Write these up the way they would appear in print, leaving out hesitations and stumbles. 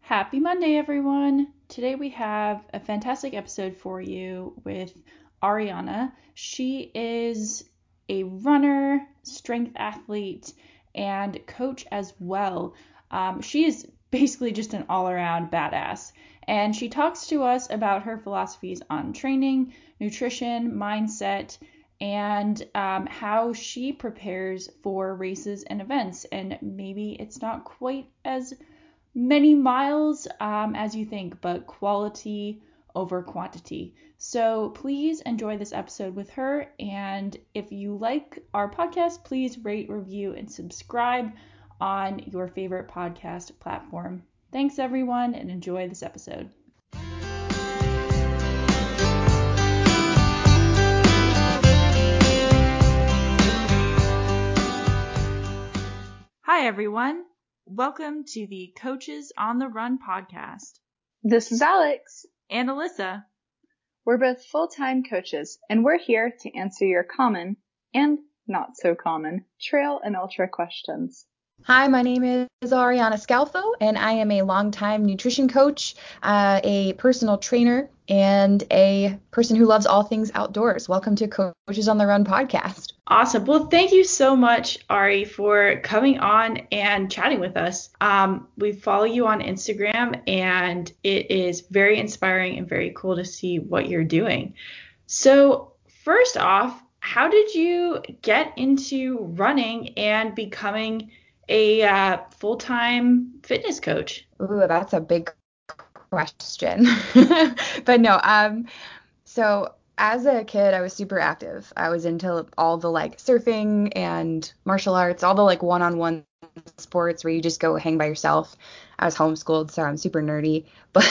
Happy Monday, everyone! Today we have a fantastic episode for you with Ariana. She is a runner, strength athlete, and coach as well. She is basically just an all-around badass. And she talks to us about her philosophies on training, nutrition, mindset, and how she prepares for races and events. And maybe it's not quite as many miles as you think, but quality over quantity. So please enjoy this episode with her. And if you like our podcast, please rate, review, and subscribe on your favorite podcast platform. Thanks, everyone, and enjoy this episode. Hi, everyone. Welcome to the Coaches on the Run podcast. This is Alex. And Alyssa. We're both full-time coaches, and we're here to answer your common and not so common trail and ultra questions. Hi, my name is Ariana Scalfo, and I am a longtime nutrition coach, a personal trainer, and a person who loves all things outdoors. Welcome to Coaches on the Run podcast. Awesome. Well, thank you so much, Ari, for coming on and chatting with us. We follow you on Instagram, and it is very inspiring and very cool to see what you're doing. So first off, how did you get into running and becoming a full-time fitness coach? Ooh, that's a big question. But no, so as a kid, I was super active. I was into all the surfing and martial arts, all the one-on-one sports where you just go hang by yourself. I was homeschooled, so I'm super nerdy. But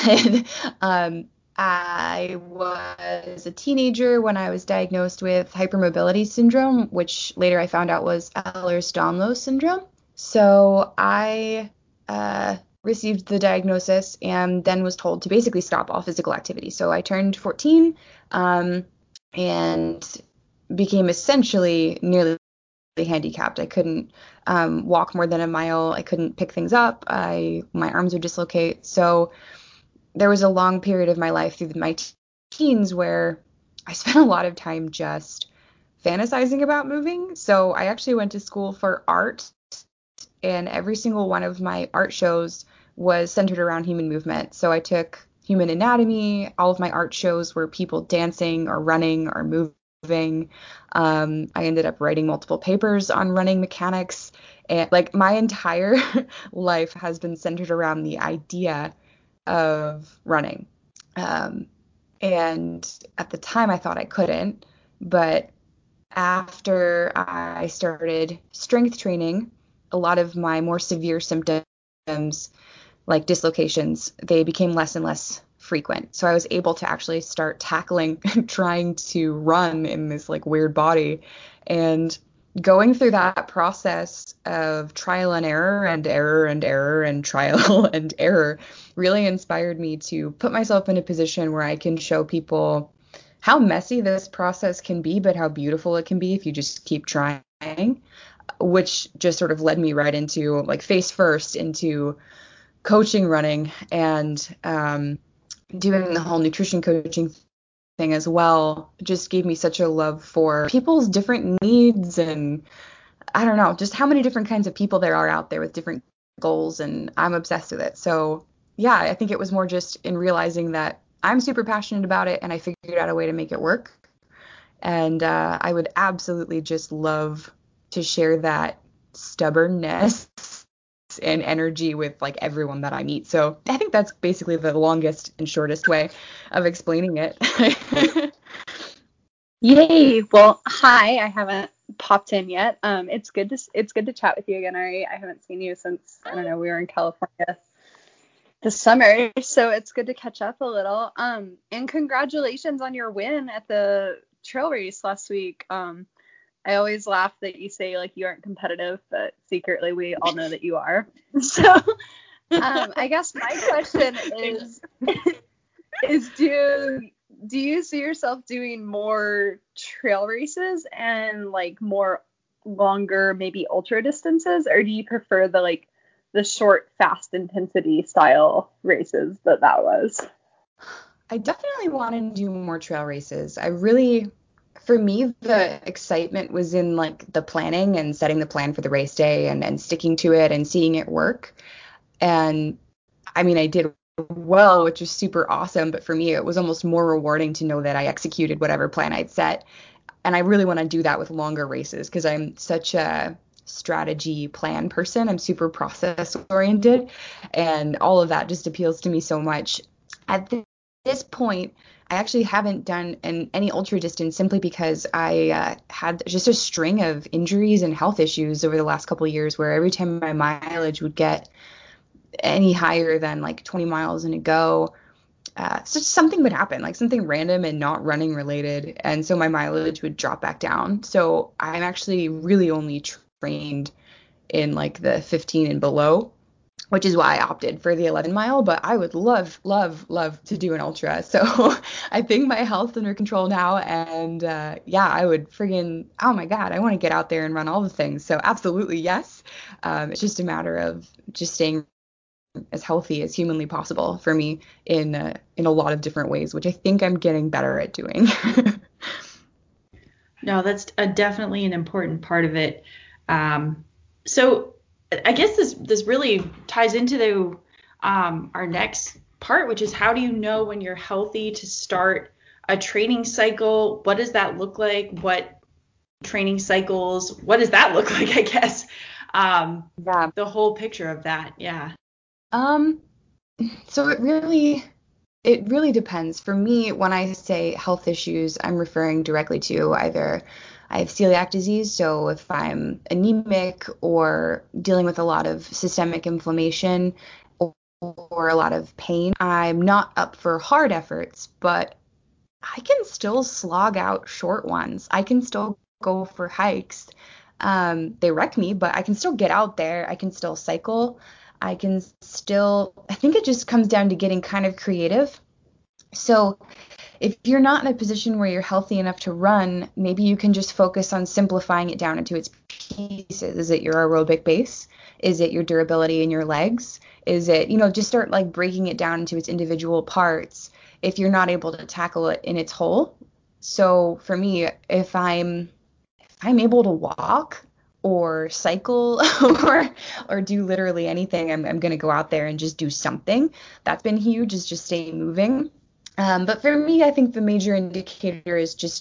I was a teenager when I was diagnosed with hypermobility syndrome, which later I found out was Ehlers-Danlos syndrome. So I received the diagnosis and then was told to basically stop all physical activity. So I turned 14 and became essentially nearly handicapped. I couldn't walk more than a mile. I couldn't pick things up. My arms would dislocate. So there was a long period of my life through my teens where I spent a lot of time just fantasizing about moving. So I actually went to school for art, and every single one of my art shows was centered around human movement. So I took human anatomy. All of my art shows were people dancing or running or moving. I ended up writing multiple papers on running mechanics. And my entire life has been centered around the idea of running. And at the time I thought I couldn't, but after I started strength training, a lot of my more severe symptoms, like dislocations, they became less and less frequent. So I was able to actually start tackling trying to run in this weird body. And going through that process of trial and error and error and error and trial and error really inspired me to put myself in a position where I can show people how messy this process can be, but how beautiful it can be if you just keep trying, which just sort of led me right into face first into coaching running and doing the whole nutrition coaching thing as well. Just gave me such a love for people's different needs, and I don't know, just how many different kinds of people there are out there with different goals, and I'm obsessed with it. So yeah, I think it was more just in realizing that I'm super passionate about it, and I figured out a way to make it work. And I would absolutely just love to share that stubbornness and energy with everyone that I meet. So I think that's basically the longest and shortest way of explaining it. Yay! Well, hi. I haven't popped in yet. It's good to chat with you again, Ari. I haven't seen you since we were in California this summer, so it's good to catch up a little. And congratulations on your win at the trail race last week. I always laugh that you say you aren't competitive, but secretly we all know that you are. So I guess my question is do you see yourself doing more trail races and more longer, maybe ultra distances, or do you prefer the the short, fast intensity style races that was. I definitely want to do more trail races. For me, the excitement was in like the planning and setting the plan for the race day and sticking to it and seeing it work. And I mean, I did well, which was super awesome. But for me, it was almost more rewarding to know that I executed whatever plan I'd set. And I really want to do that with longer races because I'm such a strategy plan person. I'm super process oriented, and all of that just appeals to me so much. At this point, I actually haven't done any ultra distance simply because I had just a string of injuries and health issues over the last couple of years where every time my mileage would get any higher than like 20 miles in a go, so something would happen, like something random and not running related. And so my mileage would drop back down. So I'm actually really only trained in like the 15 and below, which is why I opted for the 11 mile. But I would love, love, love to do an ultra. So I think my health's under control now. And yeah, I would friggin', oh my God, I want to get out there and run all the things. So absolutely, yes. It's just a matter of just staying as healthy as humanly possible for me in a lot of different ways, which I think I'm getting better at doing. No, that's definitely an important part of it. So I guess this really ties into our next part, which is how do you know when you're healthy to start a training cycle? What does that look like? What training cycles? What does that look like, I guess? Yeah. The whole picture of that. Yeah. So it really depends. For me, when I say health issues, I'm referring directly to either I have celiac disease, so if I'm anemic or dealing with a lot of systemic inflammation or a lot of pain, I'm not up for hard efforts, but I can still slog out short ones. I can still go for hikes. They wreck me, but I can still get out there. I can still cycle. I think it just comes down to getting kind of creative. So if you're not in a position where you're healthy enough to run, maybe you can just focus on simplifying it down into its pieces. Is it your aerobic base? Is it your durability in your legs? Is it, just start like breaking it down into its individual parts if you're not able to tackle it in its whole. So for me, if I'm able to walk or cycle or do literally anything, I'm going to go out there and just do something. That's been huge, is just stay moving. But for me, I think the major indicator is just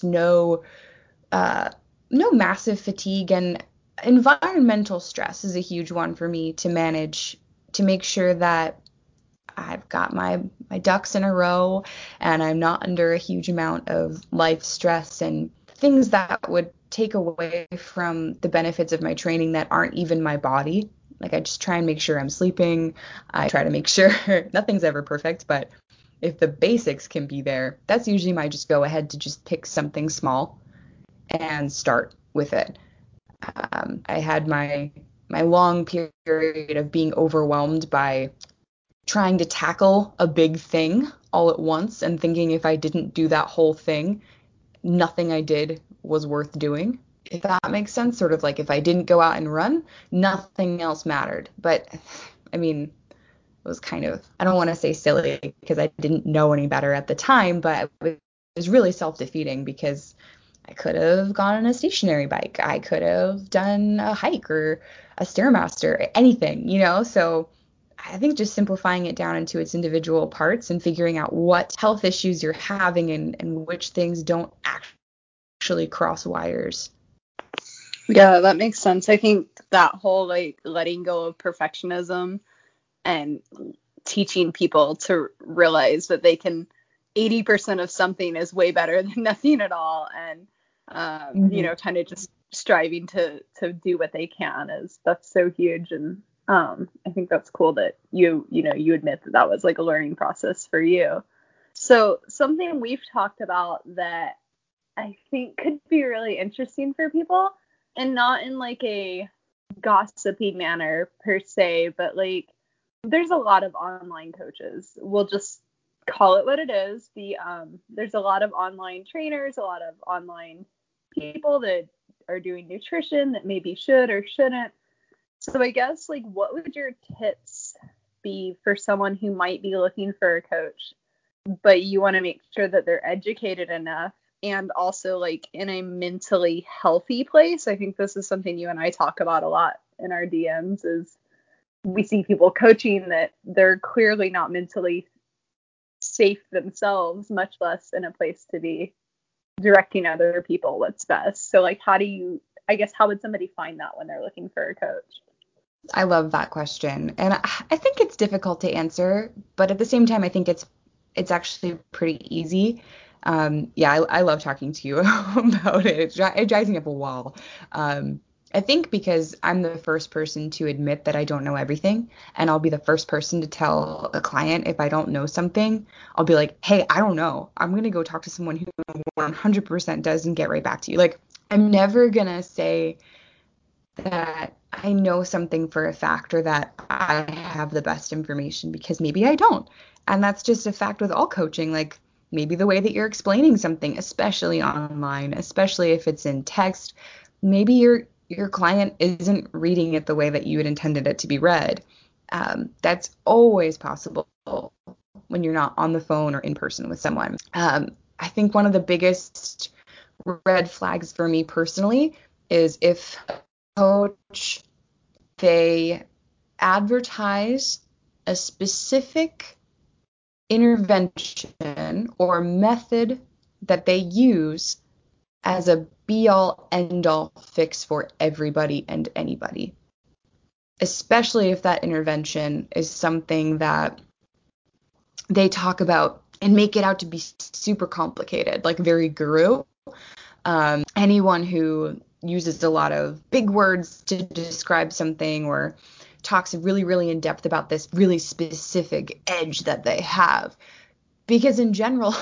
no massive fatigue, and environmental stress is a huge one for me to manage, to make sure that I've got my ducks in a row and I'm not under a huge amount of life stress and things that would take away from the benefits of my training that aren't even my body. Like I just try and make sure I'm sleeping. I try to make sure nothing's ever perfect, but if the basics can be there, that's usually my just go ahead to just pick something small and start with it. I had my long period of being overwhelmed by trying to tackle a big thing all at once and thinking if I didn't do that whole thing, nothing I did was worth doing. If that makes sense, sort of like if I didn't go out and run, nothing else mattered. But I mean, it was kind of, I don't want to say silly because I didn't know any better at the time, but it was really self-defeating because I could have gone on a stationary bike. I could have done a hike or a Stairmaster, anything. So I think just simplifying it down into its individual parts and figuring out what health issues you're having and which things don't actually cross wires. Yeah, that makes sense. I think that whole like letting go of perfectionism and teaching people to realize that they can 80% of something is way better than nothing at all, and kind of just striving to do what they can that's so huge. And I think that's cool that you admit that was like a learning process for you. So something we've talked about that I think could be really interesting for people, and not in like a gossipy manner per se, but like there's a lot of online coaches. We'll just call it what it is. There's a lot of online trainers, a lot of online people that are doing nutrition that maybe should or shouldn't. So I guess, like, what would your tips be for someone who might be looking for a coach, but you want to make sure that they're educated enough and also, like, in a mentally healthy place? I think this is something you and I talk about a lot in our DMs, is we see people coaching that they're clearly not mentally safe themselves, much less in a place to be directing other people what's best. So, like, how would somebody find that when they're looking for a coach? I love that question. And I think it's difficult to answer, but at the same time, I think it's actually pretty easy. I love talking to you about it. It drives me up a wall. I think because I'm the first person to admit that I don't know everything, and I'll be the first person to tell a client if I don't know something. I'll be like, hey, I don't know. I'm going to go talk to someone who 100% does and get right back to you. Like, I'm never going to say that I know something for a fact or that I have the best information, because maybe I don't. And that's just a fact with all coaching. Like, maybe the way that you're explaining something, especially online, especially if it's in text, maybe your client isn't reading it the way that you had intended it to be read. That's always possible when you're not on the phone or in person with someone. I think one of the biggest red flags for me personally is if coach, they advertise a specific intervention or method that they use as a be-all, end-all fix for everybody and anybody. Especially if that intervention is something that they talk about and make it out to be super complicated, like very guru. Anyone who uses a lot of big words to describe something or talks really, really in depth about this really specific edge that they have. Because in general,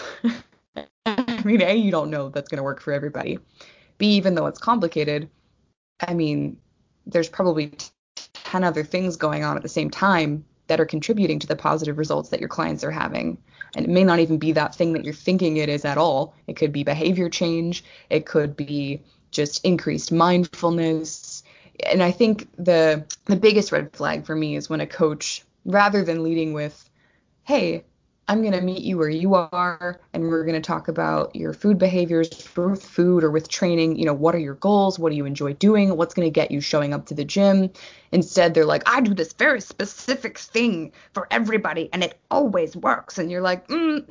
I mean, A, you don't know that's going to work for everybody. B, even though it's complicated, I mean, there's probably 10 other things going on at the same time that are contributing to the positive results that your clients are having. And it may not even be that thing that you're thinking it is at all. It could be behavior change. It could be just increased mindfulness. And I think the biggest red flag for me is when a coach, rather than leading with, hey, I'm going to meet you where you are, and we're going to talk about your food behaviors with food or with training. You know, what are your goals? What do you enjoy doing? What's going to get you showing up to the gym? Instead, they're like, I do this very specific thing for everybody, and it always works. And you're like,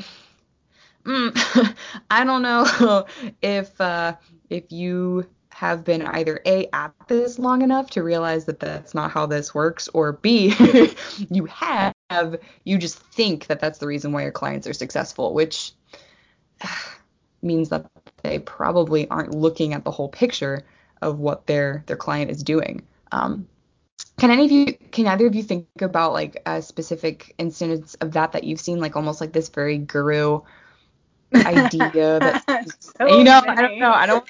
I don't know if you have been either A, at this long enough to realize that that's not how this works, or B, you just think that that's the reason why your clients are successful, which means that they probably aren't looking at the whole picture of what their client is doing. Can either of you think about like a specific instance of that you've seen, like almost like this very guru idea that So you know, many. I don't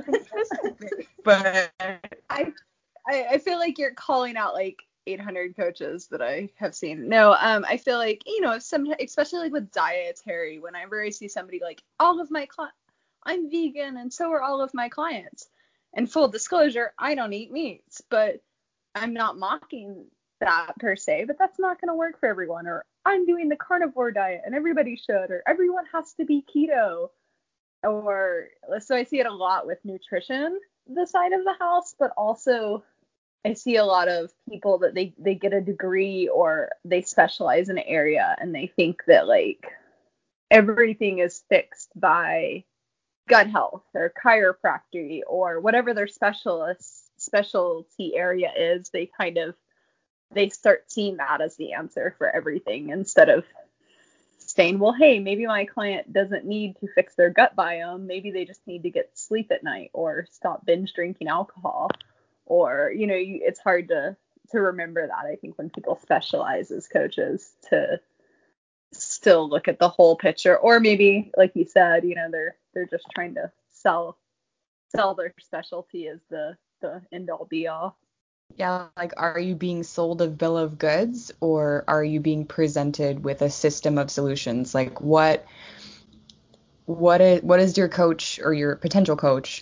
but I feel like you're calling out like 800 coaches that I have seen. No, I feel like, you know, especially like with dietary, whenever I see somebody like, I'm vegan and so are all of my clients. And full disclosure, I don't eat meats, but I'm not mocking that per se, but that's not going to work for everyone. Or I'm doing the carnivore diet and everybody should, or everyone has to be keto. Or so I see it a lot with nutrition, the side of the house, but also I see a lot of people that they get a degree or they specialize in an area and they think that like everything is fixed by gut health or chiropractic or whatever their specialty area is. They start seeing that as the answer for everything instead of saying, well, hey, maybe my client doesn't need to fix their gut biome. Maybe they just need to get sleep at night or stop binge drinking alcohol. Or, you know, it's hard to remember that, I think, when people specialize as coaches, to still look at the whole picture. Or maybe, like you said, you know, they're just trying to sell their specialty as the end all be all. Yeah, like, are you being sold a bill of goods, or are you being presented with a system of solutions? Like, what is your coach or your potential coach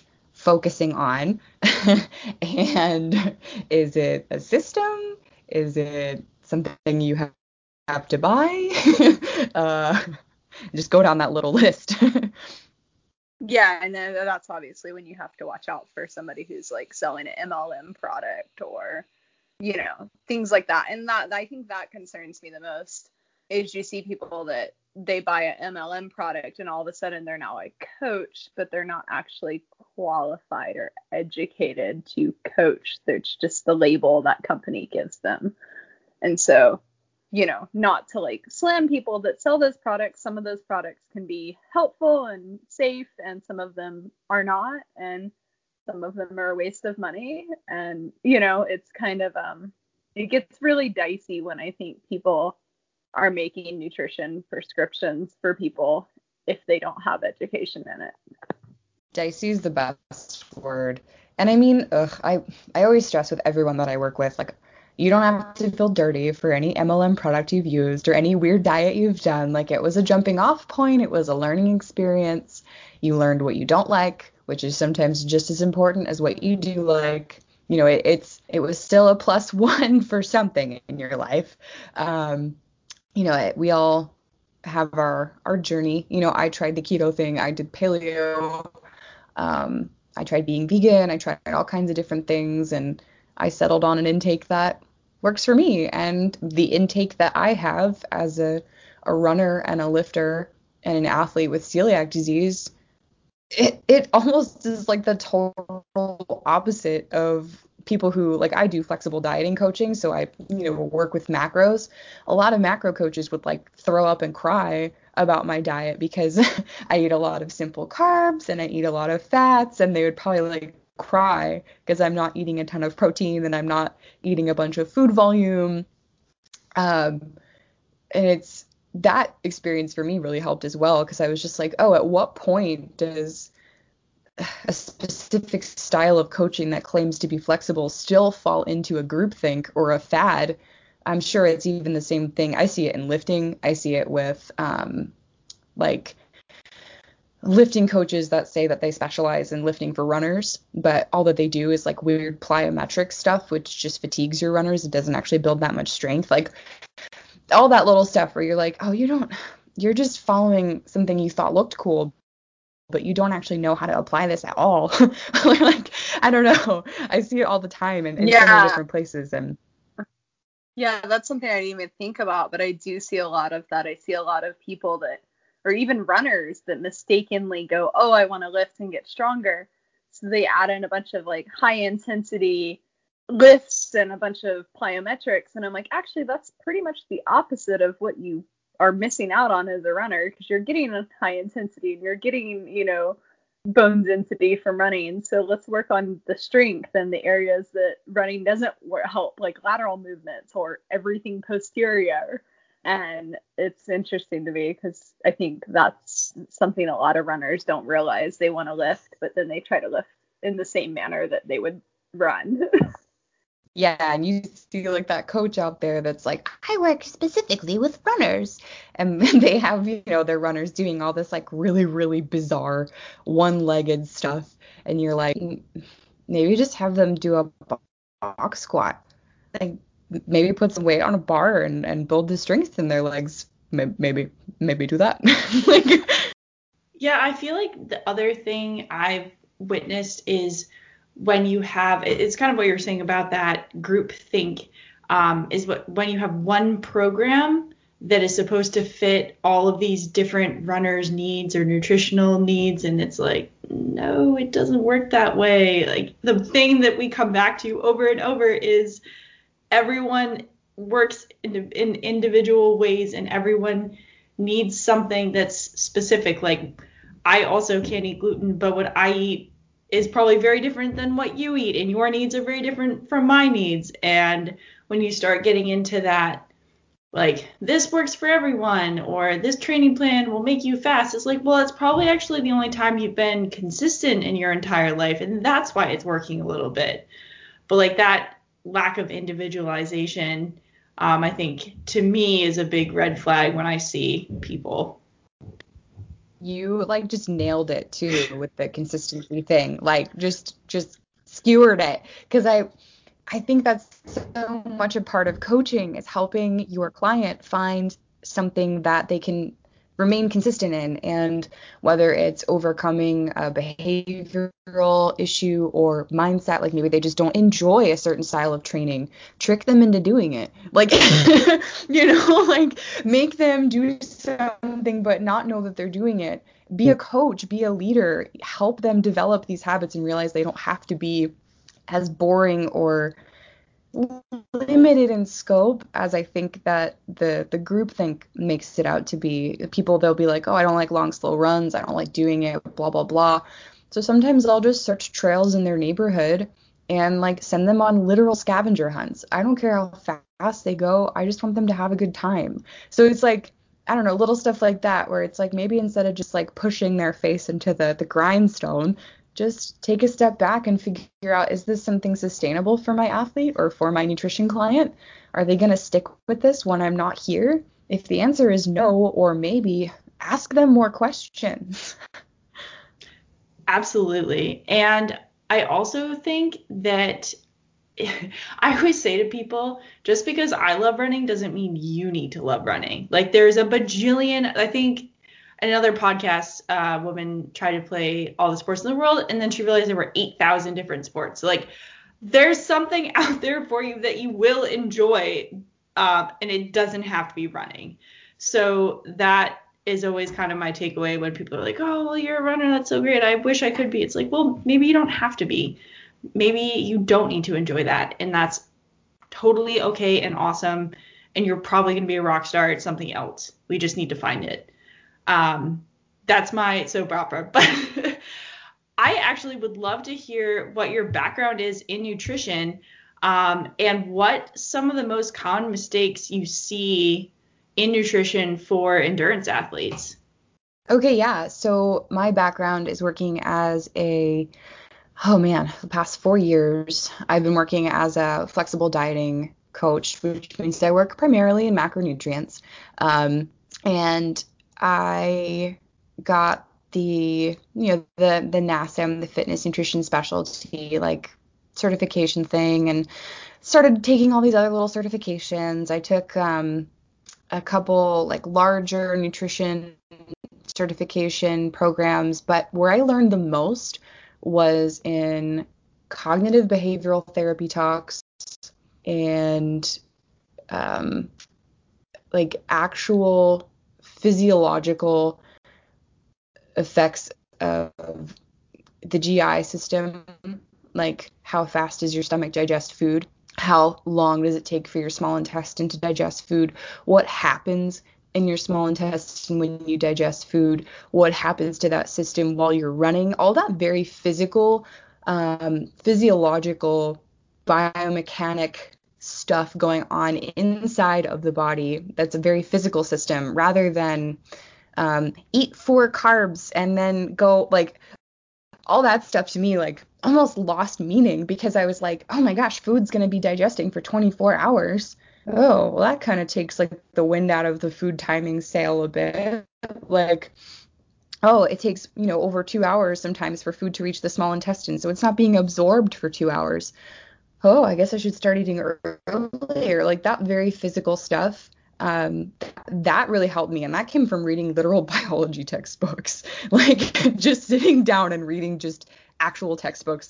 focusing on? And is it a system? Is it something you have to buy? uh, just go down that little list. Yeah, and then that's obviously when you have to watch out for somebody who's like selling an MLM product or, things like that. And that, I think that concerns me the most is you see people that they buy an MLM product and all of a sudden they're now a coach, but they're not actually qualified or educated to coach. It's just the label that company gives them. And so, not to like slam people that sell those products. Some of those products can be helpful and safe, and some of them are not, and some of them are a waste of money. And, it's kind of, it gets really dicey when I think people are making nutrition prescriptions for people if they don't have education in it. Dicey is the best word. And I mean, I always stress with everyone that I work with, like, you don't have to feel dirty for any MLM product you've used or any weird diet you've done. Like, it was a jumping off point. It was a learning experience. You learned what you don't like, which is sometimes just as important as what you do like. It was still a +1 for something in your life. We all have our journey. I tried the keto thing. I did paleo. I tried being vegan. I tried all kinds of different things, and I settled on an intake that works for me. And the intake that I have as a runner and a lifter and an athlete with celiac disease, it almost is like the total opposite of people who, like, I do flexible dieting coaching, so I work with macros. A lot of macro coaches would like throw up and cry about my diet because I eat a lot of simple carbs and I eat a lot of fats, and they would probably like cry because I'm not eating a ton of protein and I'm not eating a bunch of food volume. And it's that experience for me really helped as well, because I was just like, oh, at what point does a specific style of coaching that claims to be flexible still fall into a groupthink or a fad? I'm sure it's even the same thing. I see it in lifting. I see it with like lifting coaches that say that they specialize in lifting for runners, but all that they do is like weird plyometric stuff, which just fatigues your runners. It doesn't actually build that much strength. Like all that little stuff where you're like, oh, you're just following something you thought looked cool, but you don't actually know how to apply this at all. Like, I don't know. I see it all the time in so many different places. And yeah, that's something I didn't even think about, but I do see a lot of that. I see a lot of people that, or even runners that mistakenly go, oh, I want to lift and get stronger. So they add in a bunch of like high intensity lifts and a bunch of plyometrics. And I'm like, actually, that's pretty much the opposite of what you are missing out on as a runner, because you're getting a high intensity and you're getting, bone density from running. So let's work on the strength and the areas that running doesn't help, like lateral movements or everything posterior. And it's interesting to me because I think that's something a lot of runners don't realize. They want to lift, but then they try to lift in the same manner that they would run. yeah, and you see like that coach out there that's like, I work specifically with runners, and they have, their runners doing all this like really, really bizarre one-legged stuff, and you're like, maybe just have them do a box squat, like maybe put some weight on a bar and build the strength in their legs. Maybe do that. Like, yeah, I feel like the other thing I've witnessed is when you have, it's kind of what you're saying about that group think, is when you have one program that is supposed to fit all of these different runners' needs or nutritional needs, and it's like, no, it doesn't work that way. Like, the thing that we come back to over and over is everyone works in individual ways, and everyone needs something that's specific. Like, I also can't eat gluten, but what I eat is probably very different than what you eat, and your needs are very different from my needs. And when you start getting into that, like, this works for everyone, or this training plan will make you fast, it's like, well, it's probably actually the only time you've been consistent in your entire life, and that's why it's working a little bit. But like that lack of individualization, I think to me is a big red flag when I see people. you like just nailed it too with the consistency thing. Like just skewered it. Because I think that's so much a part of coaching is helping your client find something that they can remain consistent in. And whether it's overcoming a behavioral issue or mindset, like maybe they just don't enjoy a certain style of training, trick them into doing it. Like, like make them do something but not know that they're doing it. Be a coach, be a leader, help them develop these habits and realize they don't have to be as boring or limited in scope as I think that the group think makes it out to be. People, they'll be like, oh, I don't like long, slow runs. I don't like doing it, blah, blah, blah. So sometimes I'll just search trails in their neighborhood and like send them on literal scavenger hunts. I don't care how fast they go. I just want them to have a good time. So it's like, I don't know, little stuff like that where it's like maybe instead of just like pushing their face into the grindstone, just take a step back and figure out, is this something sustainable for my athlete or for my nutrition client? Are they going to stick with this when I'm not here? If the answer is no or maybe, ask them more questions. Absolutely. And I also think that I always say to people, just because I love running doesn't mean you need to love running. Like there's a bajillion, I think in another podcast, a woman tried to play all the sports in the world, and then she realized there were 8,000 different sports. So, like there's something out there for you that you will enjoy, and it doesn't have to be running. So that is always kind of my takeaway when people are like, oh, well, you're a runner. That's so great. I wish I could be. It's like, well, maybe you don't have to be. Maybe you don't need to enjoy that. And that's totally okay and awesome. And you're probably going to be a rock star at something else. We just need to find it. That's my soap opera. But I actually would love to hear what your background is in nutrition, and what some of the most common mistakes you see in nutrition for endurance athletes. Okay, yeah. So my background is working as the past 4 years, I've been working as a flexible dieting coach, which means I work primarily in macronutrients. And I got the NASM, the fitness nutrition specialty, like certification thing, and started taking all these other little certifications. I took a couple like larger nutrition certification programs, but where I learned the most was in cognitive behavioral therapy talks and like actual physiological effects of the GI system, like how fast does your stomach digest food? How long does it take for your small intestine to digest food? What happens in your small intestine when you digest food? What happens to that system while you're running? All that very physical, physiological, biomechanic stuff going on inside of the body. That's a very physical system rather than eat 4 carbs and then go like all that stuff to me like almost lost meaning because I was like, oh my gosh, food's going to be digesting for 24 hours. Oh, well, that kind of takes like the wind out of the food timing sail a bit. Like, oh, it takes, over 2 hours sometimes for food to reach the small intestine. So it's not being absorbed for 2 hours. Oh, I guess I should start eating earlier. Like that very physical stuff. That really helped me. And that came from reading literal biology textbooks, like just sitting down and reading just actual textbooks,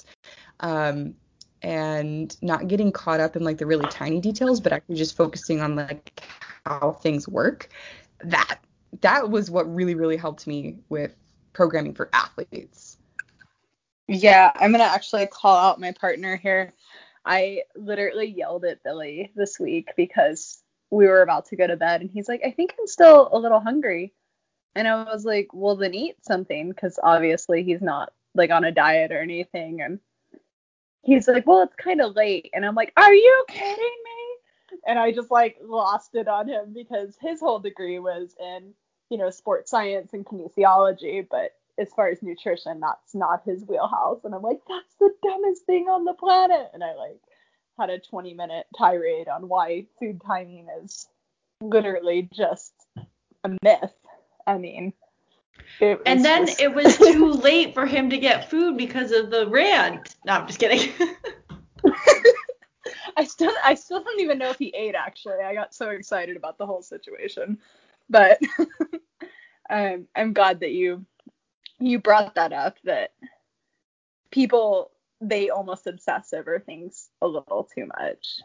and not getting caught up in like the really tiny details, but actually just focusing on like how things work. That was what really, really helped me with programming for athletes. Yeah, I'm going to actually call out my partner here. I literally yelled at Billy this week because we were about to go to bed and he's like, I think I'm still a little hungry. And I was like, well, then eat something, because obviously he's not like on a diet or anything. And he's like, well, it's kind of late. And I'm like, are you kidding me? And I just like lost it on him because his whole degree was in, sports science and kinesiology. But as far as nutrition, that's not his wheelhouse. And I'm like, that's the dumbest thing on the planet. And I like had a 20-minute tirade on why food timing is literally just a myth. I mean, And then it was too late for him to get food because of the rant. No, I'm just kidding. I still don't even know if he ate, actually. I got so excited about the whole situation. But I'm glad that you brought that up, that people, they almost obsess over things a little too much.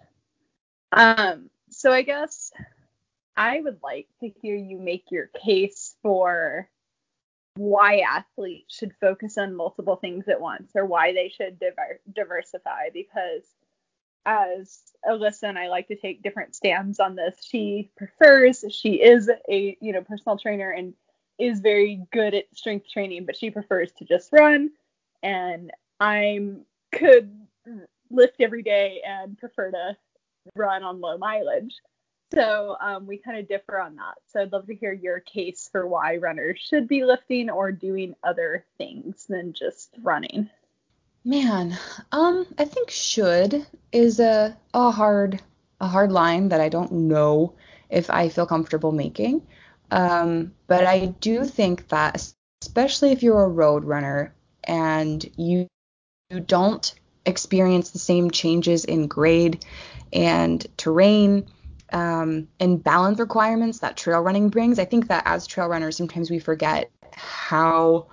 So I guess I would like to hear you make your case for why athletes should focus on multiple things at once, or why they should diversify, because as Alyssa and I like to take different stands on this. She is a personal trainer and is very good at strength training, but she prefers to just run, and I could lift every day and prefer to run on low mileage. So we kind of differ on that. So I'd love to hear your case for why runners should be lifting or doing other things than just running. Man, I think should is a hard line that I don't know if I feel comfortable making. But I do think that, especially if you're a road runner and you don't experience the same changes in grade and terrain, and balance requirements that trail running brings, I think that as trail runners, sometimes we forget how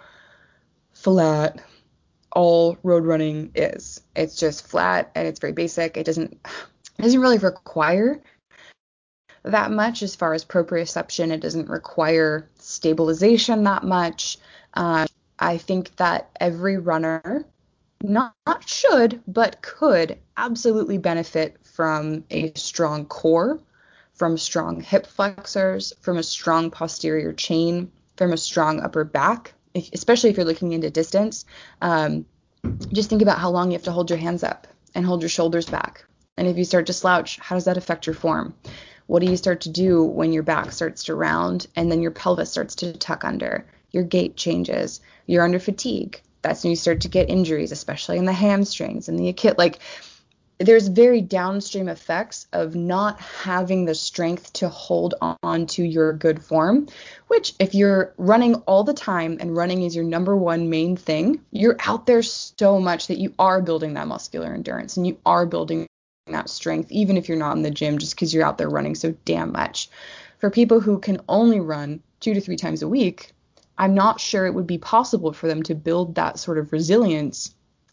flat all road running is. It's just flat and it's very basic. It doesn't really require that much as far as proprioception. It doesn't require stabilization that much. I think that every runner not should, but could absolutely benefit from a strong core, from strong hip flexors, from a strong posterior chain, from a strong upper back, especially if you're looking into distance. Just think about how long you have to hold your hands up and hold your shoulders back. And if you start to slouch, how does that affect your form? What do you start to do when your back starts to round and then your pelvis starts to tuck under? Your gait changes. You're under fatigue. That's when you start to get injuries, especially in the hamstrings and the Achilles. Like, there's very downstream effects of not having the strength to hold on to your good form, which if you're running all the time and running is your number one main thing, you're out there so much that you are building that muscular endurance and you are building that strength, even if you're not in the gym, just because you're out there running so damn much. For people who can only run 2 to 3 times a week, I'm not sure it would be possible for them to build that sort of resilience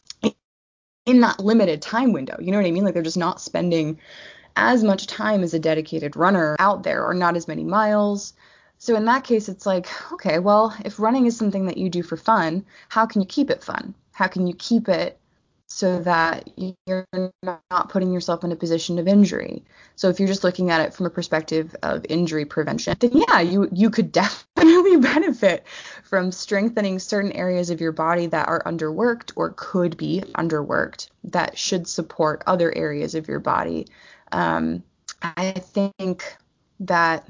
in that limited time window. You know what I mean? Like, they're just not spending as much time as a dedicated runner out there, or not as many miles. So in that case, it's like, okay, well, if running is something that you do for fun, how can you keep it fun? How can you keep it so that you're not putting yourself in a position of injury? So if you're just looking at it from a perspective of injury prevention, then yeah, you could definitely benefit from strengthening certain areas of your body that are underworked or could be underworked, that should support other areas of your body. I think that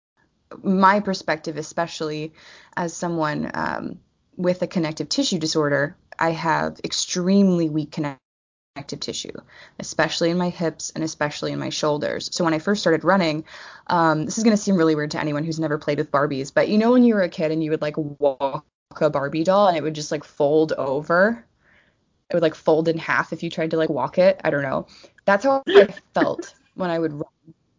my perspective, especially as someone with a connective tissue disorder, I have extremely weak connective tissue, especially in my hips and especially in my shoulders. So when I first started running, this is going to seem really weird to anyone who's never played with Barbies, but you know when you were a kid and you would like walk a Barbie doll and it would just like fold over? It would like fold in half if you tried to like walk it. I don't know. That's how I felt when I would run.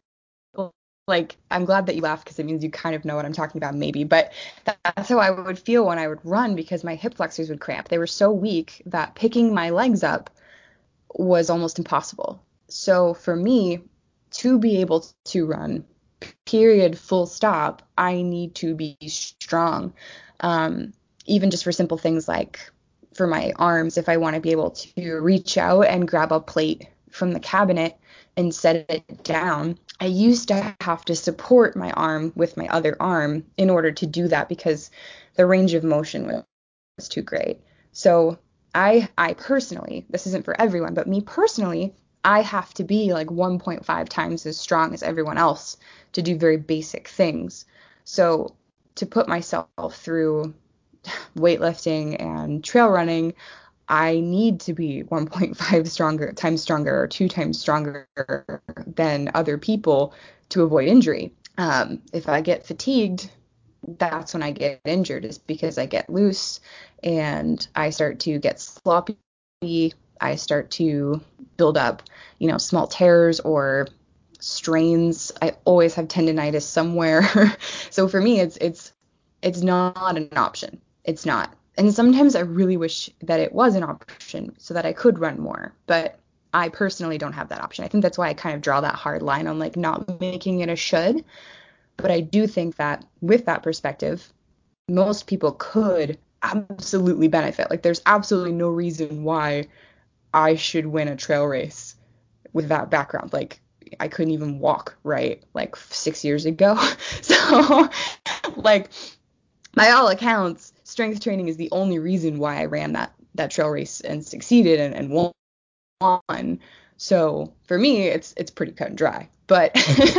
Like, I'm glad that you laughed because it means you kind of know what I'm talking about, maybe. But that's how I would feel when I would run, because my hip flexors would cramp. They were so weak that picking my legs up was almost impossible. So for me to be able to run, period, full stop, I need to be strong. Even just for simple things like for my arms, if I want to be able to reach out and grab a plate from the cabinet and set it down, I used to have to support my arm with my other arm in order to do that because the range of motion was too great. So I personally, this isn't for everyone, but me personally, I have to be like 1.5 times as strong as everyone else to do very basic things. So to put myself through weightlifting and trail running, I need to be 1.5 times stronger or 2 times stronger than other people to avoid injury. If I get fatigued, that's when I get injured, is because I get loose and I start to get sloppy. I start to build up, small tears or strains. I always have tendonitis somewhere. So for me, it's not an option. It's not. And sometimes I really wish that it was an option so that I could run more. But I personally don't have that option. I think that's why I kind of draw that hard line on like not making it a should. But I do think that with that perspective, most people could absolutely benefit. Like there's absolutely no reason why I should win a trail race with that background. Like I couldn't even walk right like 6 years ago. So like by all accounts, strength training is the only reason why I ran that trail race and succeeded and won. So for me, it's pretty cut and dry. But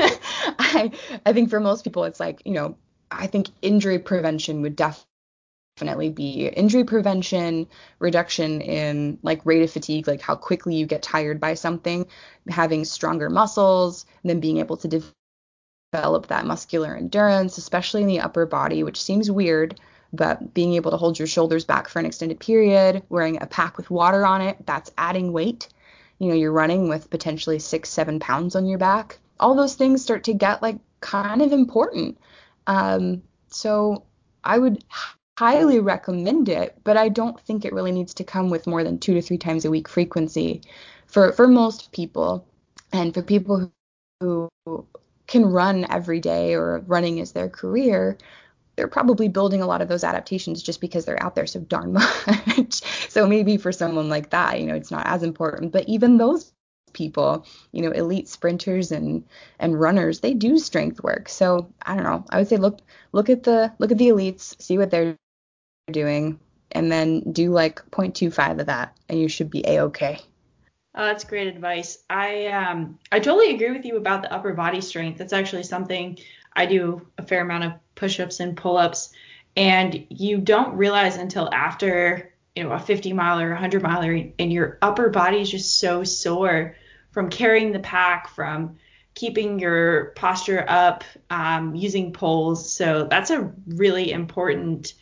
I think for most people, it's like, I think injury prevention would definitely be injury prevention, reduction in like rate of fatigue, like how quickly you get tired by something, having stronger muscles, and then being able to develop that muscular endurance, especially in the upper body, which seems weird, but being able to hold your shoulders back for an extended period, wearing a pack with water on it, that's adding weight. You're running with potentially 6-7 pounds on your back. All those things start to get like kind of important. So I would highly recommend it, but I don't think it really needs to come with more than 2 to 3 times a week frequency for most people. And for people who can run every day or running is their career, they're probably building a lot of those adaptations just because they're out there so darn much. So maybe for someone like that, it's not as important. But even those people, elite sprinters and runners, they do strength work. So I don't know. I would say look at the elites, see what they're doing, and then do like 0.25 of that, and you should be a-okay. Oh, that's great advice. I totally agree with you about the upper body strength. That's actually something I do a fair amount of push-ups and pull-ups, and you don't realize until after, a 50 miler or 100 miler, and your upper body is just so sore from carrying the pack, from keeping your posture up, using poles. So that's a really important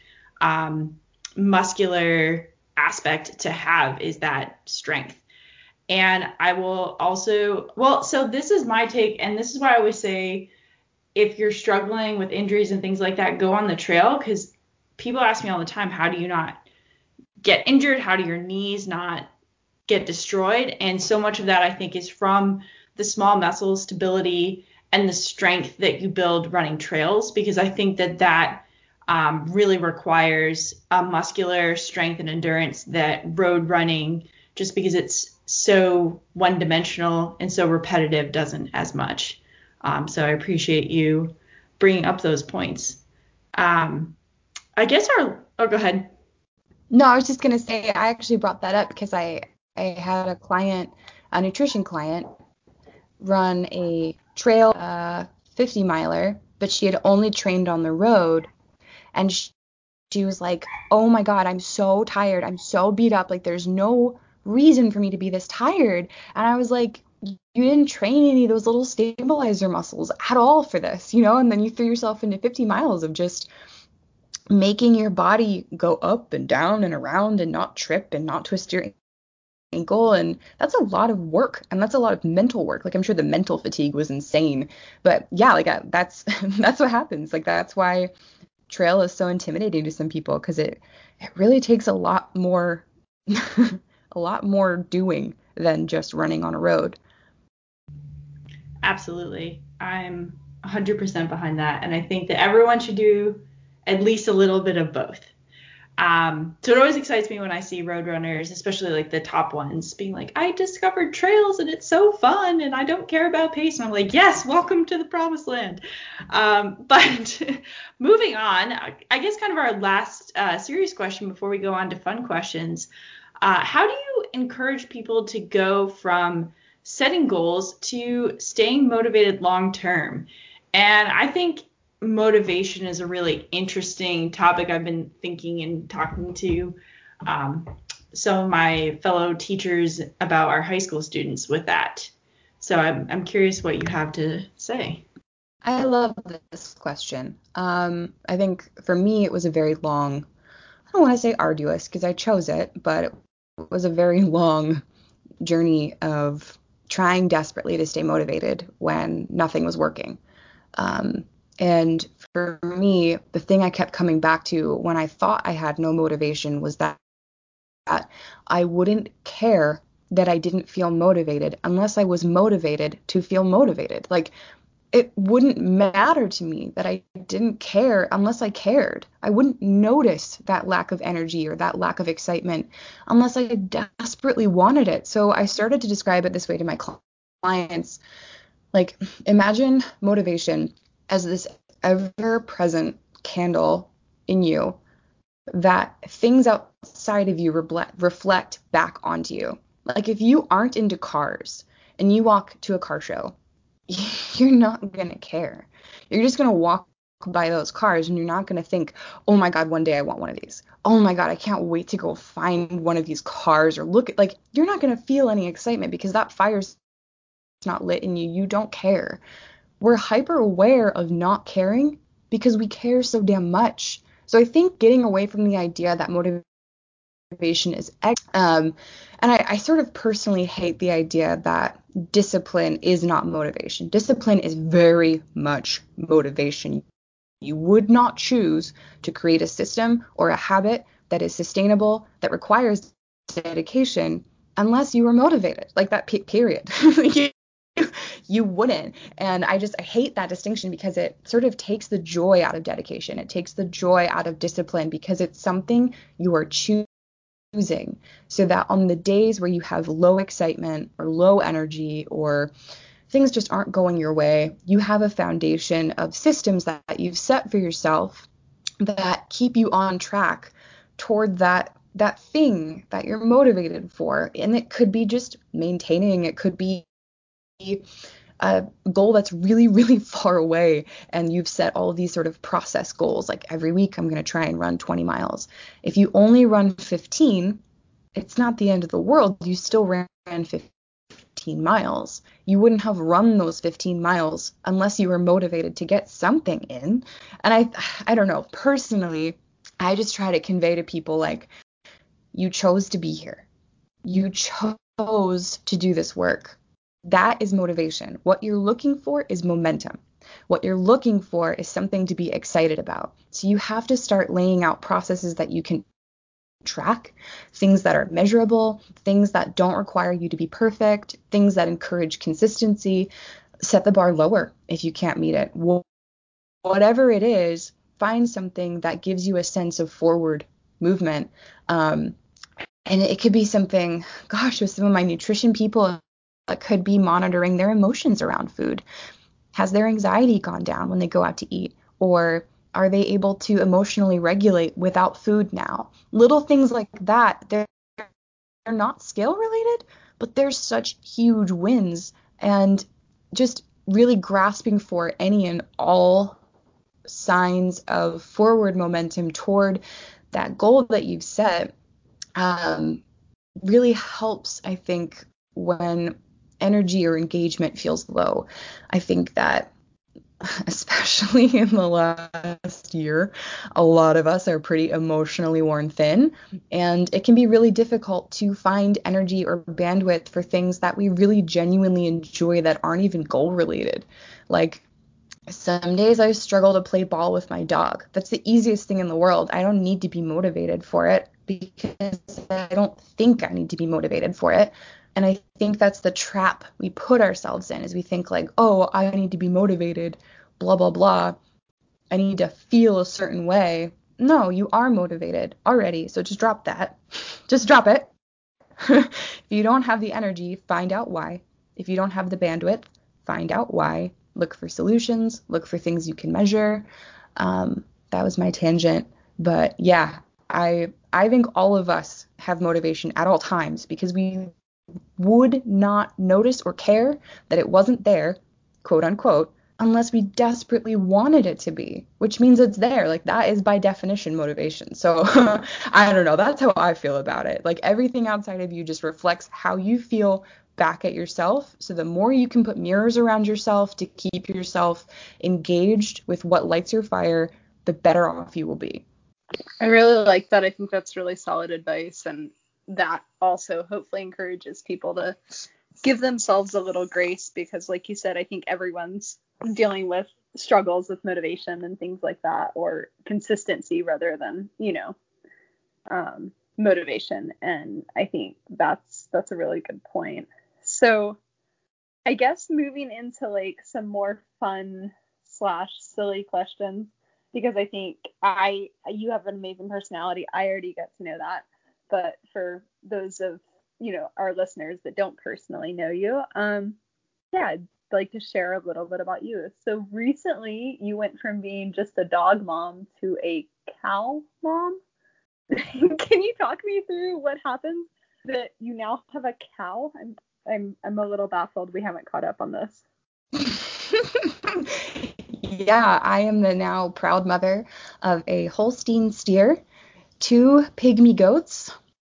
muscular aspect to have, is that strength. And I will also, so this is my take, and this is why I always say, if you're struggling with injuries and things like that, go on the trail, because people ask me all the time, how do you not get injured? How do your knees not get destroyed? And so much of that, I think, is from the small muscle stability and the strength that you build running trails, because I think that really requires a muscular strength and endurance that road running, just because it's so one-dimensional and so repetitive, doesn't as much. So I appreciate you bringing up those points. I guess go ahead. No, I was just going to say, I actually brought that up because I had a nutrition client, run a trail 50 miler, but she had only trained on the road. And she was like, oh my God, I'm so tired. I'm so beat up. Like, there's no reason for me to be this tired. And I was like, you didn't train any of those little stabilizer muscles at all for this, and then you threw yourself into 50 miles of just making your body go up and down and around and not trip and not twist your ankle. And that's a lot of work, and that's a lot of mental work. Like, I'm sure the mental fatigue was insane, but yeah, like that's that's what happens. Like, that's why trail is so intimidating to some people, because it really takes a lot more a lot more doing than just running on a road. Absolutely. I'm 100% behind that. And I think that everyone should do at least a little bit of both. So it always excites me when I see road runners, especially like the top ones, being like, I discovered trails and it's so fun and I don't care about pace. And I'm like, yes, welcome to the promised land. But moving on, I guess kind of our last serious question before we go on to fun questions. How do you encourage people to go from setting goals to staying motivated long term? And I think motivation is a really interesting topic. I've been thinking and talking to some of my fellow teachers about our high school students with that. So I'm curious what you have to say. I love this question. I think for me, it was a very long, I don't want to say arduous because I chose it, but it was a very long journey of trying desperately to stay motivated when nothing was working. Um, and for me, the thing I kept coming back to when I thought I had no motivation was that I wouldn't care that I didn't feel motivated unless I was motivated to feel motivated. Like, it wouldn't matter to me that I didn't care unless I cared. I wouldn't notice that lack of energy or that lack of excitement unless I desperately wanted it. So I started to describe it this way to my clients. Like, imagine motivation as this ever present candle in you that things outside of you reflect back onto you. Like, if you aren't into cars and you walk to a car show, you're not going to care. You're just going to walk by those cars and you're not going to think, oh my God, one day I want one of these. Oh my God, I can't wait to go find one of these cars or look at, like, you're not going to feel any excitement because that fire's not lit in you. You don't care. We're hyper aware of not caring because we care so damn much. So I think getting away from the idea that motivation is and I sort of personally hate the idea that discipline is not motivation. Discipline is very much motivation. You would not choose to create a system or a habit that is sustainable, that requires dedication, unless you were motivated. Like that, period. You wouldn't. And I hate that distinction because it sort of takes the joy out of dedication. It takes the joy out of discipline because it's something you are choosing, so that on the days where you have low excitement or low energy or things just aren't going your way, you have a foundation of systems that you've set for yourself that keep you on track toward that thing that you're motivated for. And it could be just maintaining, it could be a goal that's really, really far away, and you've set all of these sort of process goals. Like, every week I'm going to try and run 20 miles. If you only run 15, it's not the end of the world. You still ran 15 miles. You wouldn't have run those 15 miles unless you were motivated to get something in. And I don't know, personally, I just try to convey to people, like, you chose to be here. You chose to do this work. That is motivation. What you're looking for is momentum. What you're looking for is something to be excited about. So you have to start laying out processes that you can track, things that are measurable, things that don't require you to be perfect, things that encourage consistency. Set the bar lower if you can't meet it. Whatever it is, find something that gives you a sense of forward movement. And it could be something, gosh, with some of my nutrition people, it could be monitoring their emotions around food. Has their anxiety gone down when they go out to eat? Or are they able to emotionally regulate without food now? Little things like that, they're not skill related, but they're such huge wins. And just really grasping for any and all signs of forward momentum toward that goal that you've set really helps, I think, when energy or engagement feels low. I think that especially in the last year, a lot of us are pretty emotionally worn thin, and it can be really difficult to find energy or bandwidth for things that we really genuinely enjoy that aren't even goal related. Like, some days I struggle to play ball with my dog. That's the easiest thing in the world. I don't need to be motivated for it because I don't think I need to be motivated for it. And I think that's the trap we put ourselves in, is we think like, oh, I need to be motivated, blah, blah, blah. I need to feel a certain way. No, you are motivated already. So just drop that. Just drop it. If you don't have the energy, find out why. If you don't have the bandwidth, find out why. Look for solutions, look for things you can measure. That was my tangent. But yeah, I think all of us have motivation at all times because we would not notice or care that it wasn't there, quote unquote, unless we desperately wanted it to be, which means it's there. Like, that is by definition motivation. So I don't know. That's how I feel about it. Like, everything outside of you just reflects how you feel back at yourself. So the more you can put mirrors around yourself to keep yourself engaged with what lights your fire, the better off you will be. I really like that. I think that's really solid advice, and that also hopefully encourages people to give themselves a little grace, because like you said, I think everyone's dealing with struggles with motivation and things like that, or consistency rather than, motivation. And I think that's a really good point. So I guess moving into like some more fun / silly questions, because I think you have an amazing personality. I already get to know that. But for those of, our listeners that don't personally know you, I'd like to share a little bit about you. So recently you went from being just a dog mom to a cow mom. Can you talk me through what happened that you now have a cow? I'm a little baffled. We haven't caught up on this. Yeah, I am the now proud mother of a Holstein steer, 2 pygmy goats,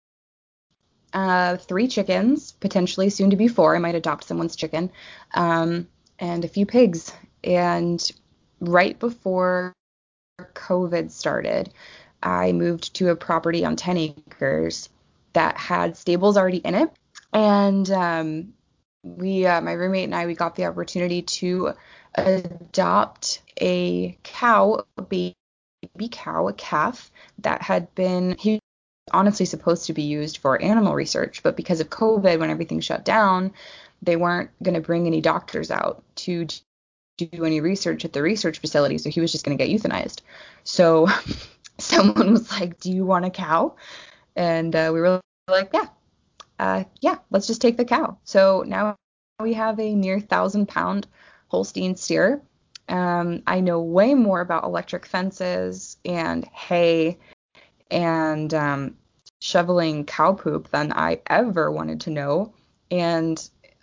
3 chickens, potentially soon to be 4. I might adopt someone's chicken, and a few pigs. And right before COVID started, I moved to a property on 10 acres that had stables already in it. And my roommate and I, we got the opportunity to adopt a cow, a baby cow, a calf that had been, he was honestly supposed to be used for animal research, but because of COVID, when everything shut down, they weren't going to bring any doctors out to do any research at the research facility, so he was just going to get euthanized. So someone was like, do you want a cow? And we were like, yeah, let's just take the cow. So now we have a near 1,000-pound Holstein steer. I know way more about electric fences and hay and shoveling cow poop than I ever wanted to know. And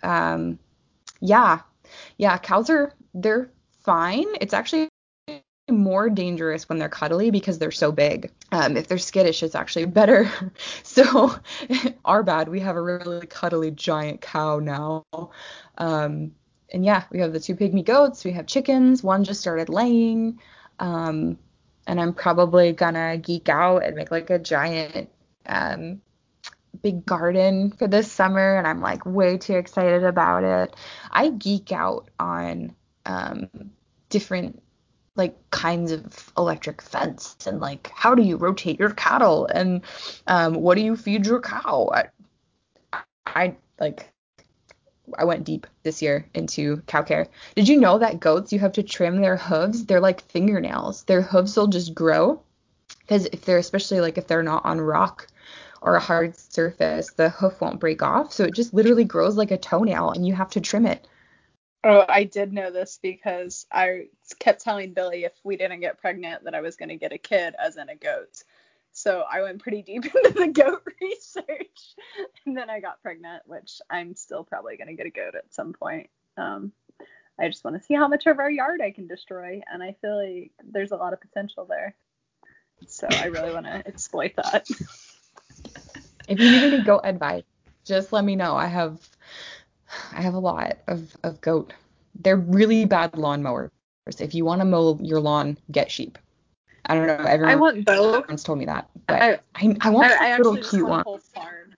cows they're fine. It's actually more dangerous when they're cuddly because they're so big. If they're skittish, it's actually better. So our bad, we have a really cuddly giant cow now. And yeah, we have the 2 pygmy goats. We have chickens. One just started laying. And I'm probably gonna geek out and make like a giant big garden for this summer. And I'm like way too excited about it. I geek out on different like kinds of electric fence and like how do you rotate your cattle and what do you feed your cow. I went deep this year into cow care. Did you know that goats, you have to trim their hooves? They're like fingernails. Their hooves will just grow because especially like if they're not on rock or a hard surface, the hoof won't break off. So it just literally grows like a toenail and you have to trim it. Oh, I did know this because I kept telling Billy if we didn't get pregnant that I was going to get a kid, as in a goat. So I went pretty deep into the goat research, and then I got pregnant, which I'm still probably going to get a goat at some point. I just want to see how much of our yard I can destroy, and I feel like there's a lot of potential there. So I really want to exploit that. If you need any goat advice, just let me know. I have a lot of goat. They're really bad lawnmowers. If you want to mow your lawn, get sheep. I don't know. I want both. Everyone's told me that, but I want a little cute one. Whole farm.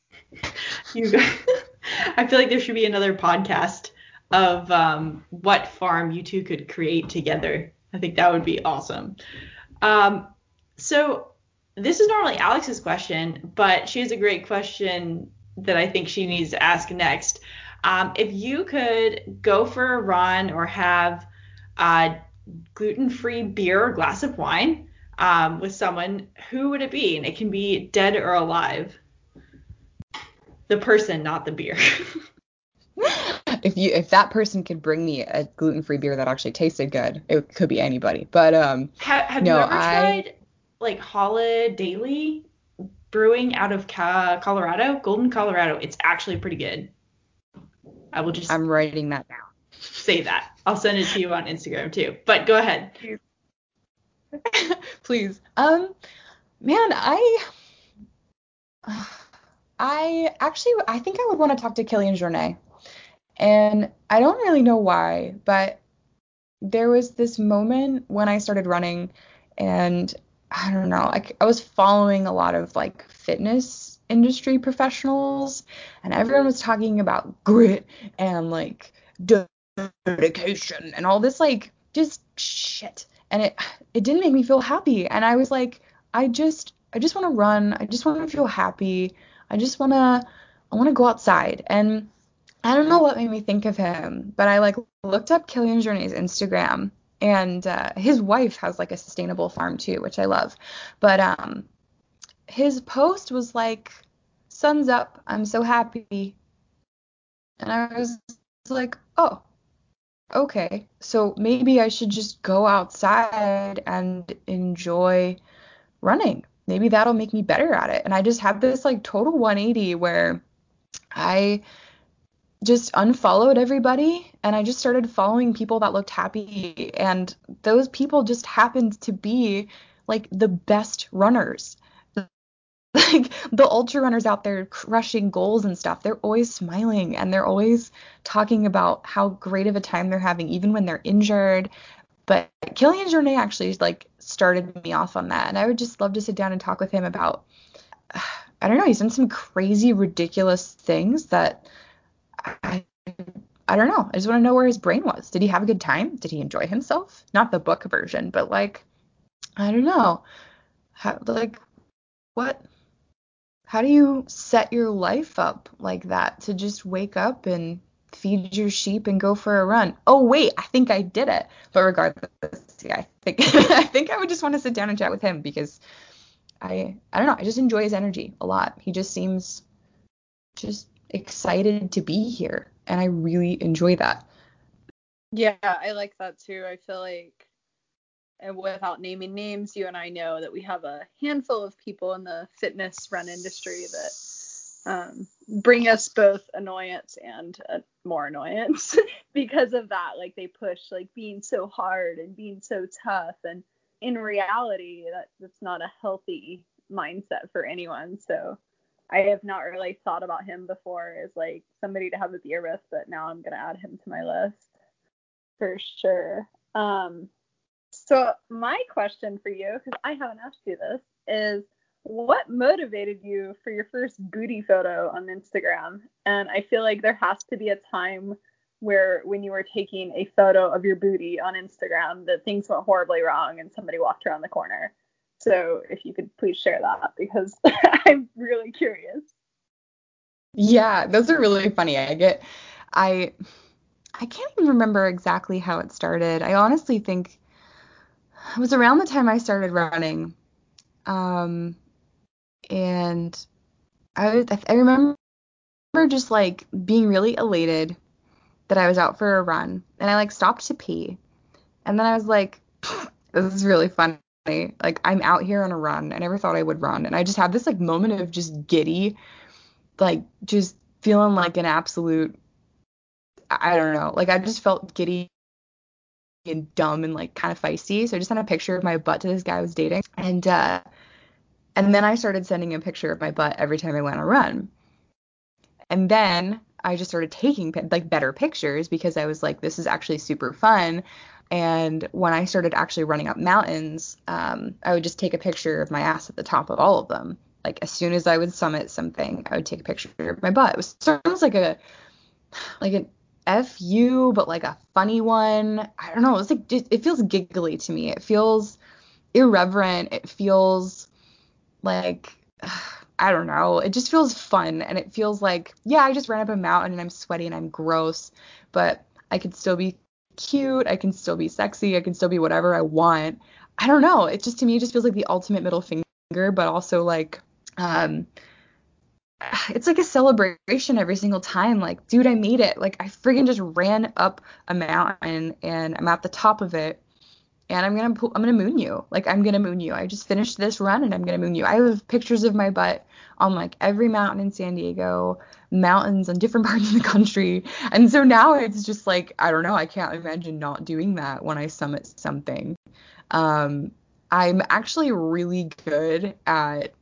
I feel like there should be another podcast of what farm you two could create together. I think that would be awesome. So this is normally Alex's question, but she has a great question that I think she needs to ask next. If you could go for a run or have gluten-free beer or glass of wine with someone, who would it be? And it can be dead or alive. The person, not the beer. If that person could bring me a gluten-free beer that actually tasted good, it could be anybody. But have you ever tried like Holla Daily Brewing out of Colorado, Golden, Colorado? It's actually pretty good. I'm writing that down. Say that. I'll send it to you on Instagram too. But go ahead. Please. Man, I I think I would want to talk to Kilian Jornet. And I don't really know why, but there was this moment when I started running, and I don't know, like I was following a lot of like fitness industry professionals, and everyone was talking about grit and like dedication and all this like just shit. And it didn't make me feel happy. And I was like, I just want to run. I just want to feel happy. I want to go outside. And I don't know what made me think of him, but I like looked up Kilian Jornet's Instagram, and his wife has like a sustainable farm too, which I love. But his post was like, "Sun's up, I'm so happy," and I was like, "Oh, okay, so maybe I should just go outside and enjoy running. Maybe that'll make me better at it." And I just had this like total 180 where I just unfollowed everybody and I just started following people that looked happy, and those people just happened to be like the best runners. Like the ultra runners out there crushing goals and stuff, they're always smiling and they're always talking about how great of a time they're having even when they're injured. But Kilian Jornet actually like started me off on that, and I would just love to sit down and talk with him about I don't know, he's done some crazy ridiculous things that I I don't know. I just want to know where his brain was. Did he have a good time? Did he enjoy himself? Not the book version, but like, I don't know. Like, what? How do you set your life up like that to just wake up and feed your sheep and go for a run? Oh, wait, I think I did it. But regardless, yeah, I think I think I would just want to sit down and chat with him because I don't know. I just enjoy his energy a lot. He just seems just excited to be here, and I really enjoy that. Yeah, I like that too. I feel like, and without naming names, you and I know that we have a handful of people in the fitness run industry that bring us both annoyance and more annoyance because of that. Like they push like being so hard and being so tough, and in reality, that's not a healthy mindset for anyone. So I have not really thought about him before as like somebody to have a beer with, but now I'm gonna add him to my list for sure. So my question for you, because I haven't asked you this, is what motivated you for your first booty photo on Instagram? And I feel like there has to be a time where when you were taking a photo of your booty on Instagram that things went horribly wrong and somebody walked around the corner. So if you could please share that, because I'm really curious. Yeah, those are really funny. I I can't even remember exactly how it started. I honestly think it was around the time I started running. Um, and I remember just like being really elated that I was out for a run, and I like stopped to pee. And then I was like, this is really funny. Like I'm out here on a run. I never thought I would run. And I just had this like moment of just giddy, like just feeling like an absolute, I don't know. Like I just felt giddy and dumb and like kind of feisty. So I just sent a picture of my butt to this guy I was dating. And then I started sending a picture of my butt every time I went on a run. And then I just started taking like better pictures because I was like, this is actually super fun. And when I started actually running up mountains, I would just take a picture of my ass at the top of all of them. Like as soon as I would summit something, I would take a picture of my butt. It was almost like an FU, but like a funny one. I don't know. It's like it feels giggly to me. It feels irreverent. It feels like I don't know. It just feels fun, and it feels like, yeah, I just ran up a mountain and I'm sweaty and I'm gross, but I can still be cute. I can still be sexy. I can still be whatever I want. I don't know. It just to me it just feels like the ultimate middle finger, but also like um it's like a celebration every single time. Like, dude, I made it. Like I friggin' just ran up a mountain and I'm at the top of it, and I'm gonna moon you. Like I'm gonna moon you. I just finished this run and I'm gonna moon you. I have pictures of my butt on like every mountain in San Diego, mountains in different parts of the country. And so now it's just like, I don't know, I can't imagine not doing that when I summit something. I'm actually really good at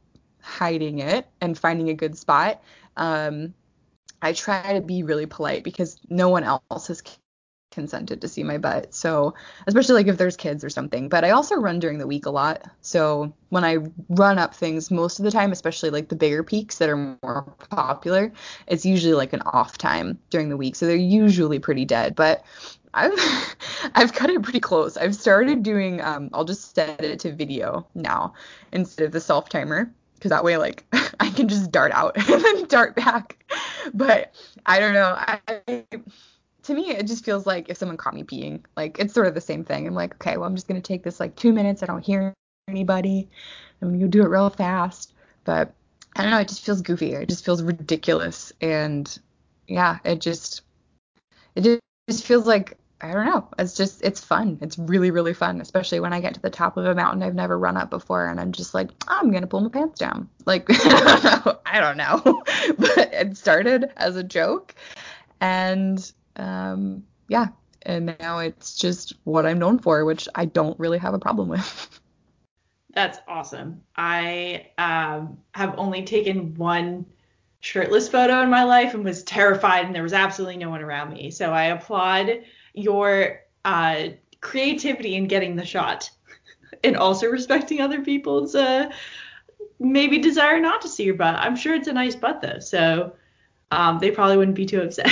hiding it and finding a good spot. I try to be really polite because no one else has consented to see my butt. So, especially like if there's kids or something. But I also run during the week a lot. So, when I run up things most of the time, especially like the bigger peaks that are more popular, it's usually like an off time during the week. So, they're usually pretty dead. But I've I've cut it pretty close. I've started doing I'll just set it to video now instead of the self timer because that way like I can just dart out and then dart back. But I don't know. To me, it just feels like if someone caught me peeing, like it's sort of the same thing. I'm like, okay, well, I'm just gonna take this like 2 minutes. I don't hear anybody. I'm gonna do it real fast. But I don't know. It just feels goofy. It just feels ridiculous. And yeah, it just feels like I don't know. It's fun. It's really, really fun, especially when I get to the top of a mountain I've never run up before, and I'm just like, I'm gonna pull my pants down. Like I don't know, but it started as a joke, and yeah, and now it's just what I'm known for, which I don't really have a problem with. That's awesome. I have only taken one shirtless photo in my life and was terrified, and there was absolutely no one around me. So I applaud your creativity in getting the shot and also respecting other people's maybe desire not to see your butt. I'm sure it's a nice butt though, so they probably wouldn't be too upset.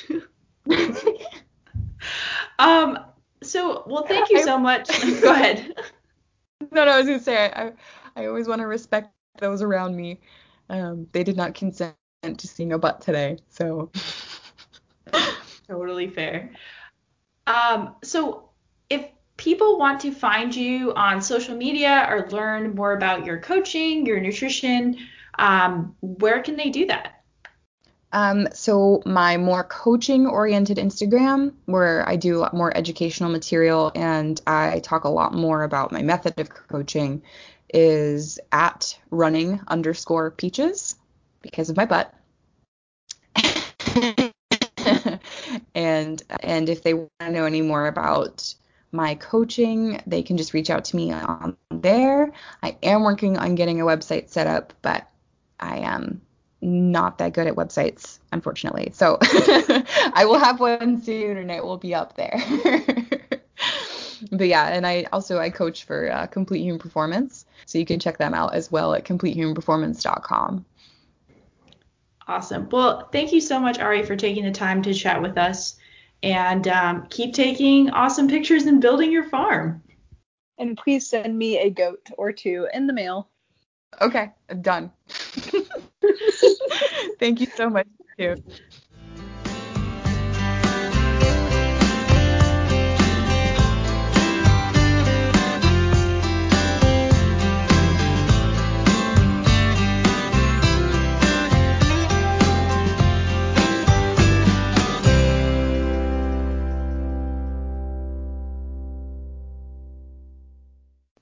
um, well, thank you so much. Go ahead. No, I was gonna say I always want to respect those around me. They did not consent to seeing a butt today, so. Totally fair. So if people want to find you on social media or learn more about your coaching, your nutrition, where can they do that? So my more coaching oriented Instagram, where I do a lot more educational material and I talk a lot more about my method of coaching, is at running_peaches because of my butt. And if they want to know any more about my coaching, they can just reach out to me on there. I am working on getting a website set up, but I am not that good at websites, unfortunately. So I will have one soon and it will be up there. But yeah, and I coach for Complete Human Performance, so you can check them out as well at CompleteHumanPerformance.com. Awesome. Well, thank you so much, Ari, for taking the time to chat with us, and keep taking awesome pictures and building your farm. And please send me a goat or two in the mail. Okay, done. Thank you so much, too.